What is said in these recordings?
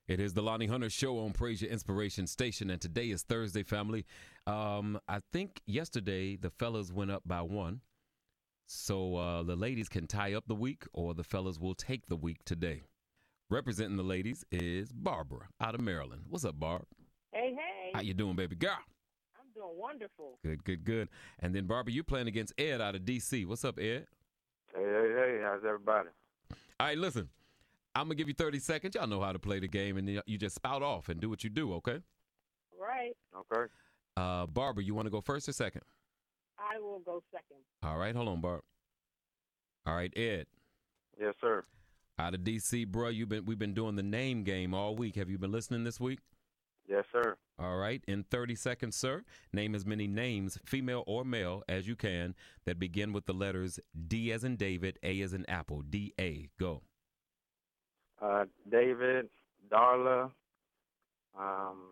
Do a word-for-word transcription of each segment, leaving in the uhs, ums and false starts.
It is the Lonnie Hunter Show on Praise Your Inspiration Station, and today is Thursday, family. Um, I think yesterday the fellas went up by one, so uh, the ladies can tie up the week, or the fellas will take the week today. Representing the ladies is Barbara out of Maryland. What's up, Barb? Hey, hey. How you doing, baby girl? I'm doing wonderful. Good, good, good. And then, Barbara, you playing against Ed out of D C. What's up, Ed? Hey, hey, hey, how's everybody? All right, listen. I'm going to give you thirty seconds. Y'all know how to play the game, and you just spout off and do what you do, okay? Right. Okay. Uh, Barbara, you want to go first or second? I will go second. All right, hold on, Barb. All right, Ed. Yes, sir. Out of D C, bro, you've been we've been doing the name game all week. Have you been listening this week? Yes, sir. All right. In thirty seconds, sir, name as many names, female or male, as you can that begin with the letters D as in David, A as in Apple. D A. Go. Uh, David, Darla, um,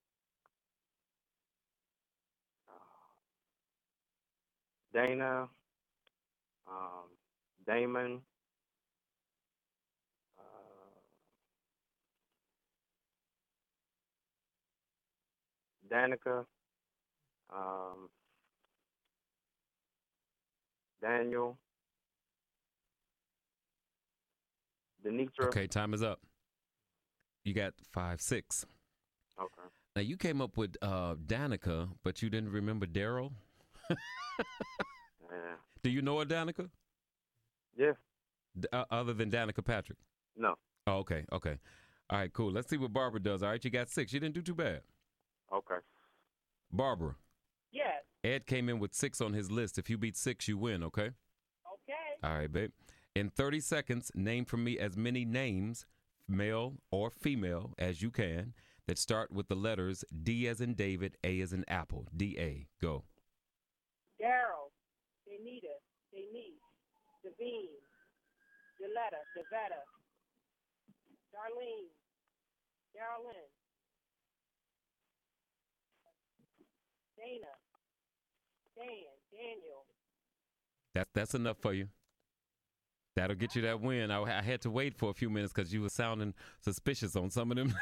Dana, um, Damon, uh, Danica, um, Daniel, Denitra. Okay, time is up. You got five, six. Okay. Now, you came up with uh, Danica, but you didn't remember Daryl? Yeah. Do you know a Danica? Yeah. D- uh, other than Danica Patrick? No. Oh, okay, okay. All right, cool. Let's see what Barbara does. All right, you got six. You didn't do too bad. Okay. Barbara, Yes. Ed came in with six on his list. If you beat six, you win, okay? Okay. All right, babe. In thirty seconds, name for me as many names, male or female, as you can, that start with the letters D as in David, A as in Apple. D A. Go. Daryl, Danita, Denise, Devine, Deletta, Devetta, Darlene, Darlene, Dana, Dan, Daniel. That's, that's enough for you. That'll get you that win. I, I had to wait for a few minutes because you were sounding suspicious on some of them.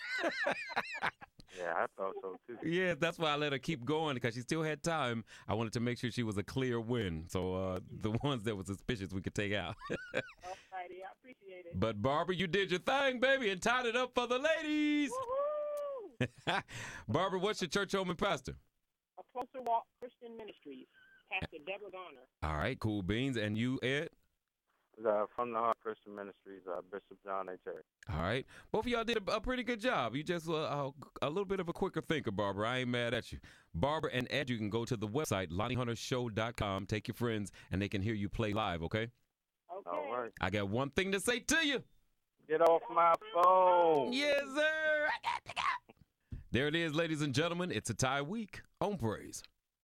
Yeah, I thought so too. Yeah, that's why I let her keep going because she still had time. I wanted to make sure she was a clear win. So uh, the ones that were suspicious we could take out. Alrighty, I appreciate it. But Barbara, you did your thing, baby, and tied it up for the ladies. Woohoo! Barbara, what's your church home and pastor? A Closer Walk Christian Ministries, Pastor Deborah Garner. All right, cool beans. And you, Ed? Uh, from the Heart Christian Ministries, uh, Bishop John A. Terry. All right. Both of y'all did a, a pretty good job. You just uh, a, a little bit of a quicker thinker, Barbara. I ain't mad at you. Barbara and Ed, you can go to the website, lonnie hunter show dot com. Take your friends, and they can hear you play live, okay? Okay. All right. I got one thing to say to you. Get off my phone. Yes, sir. I got to go. There it is, ladies and gentlemen. It's a tie week on Praise.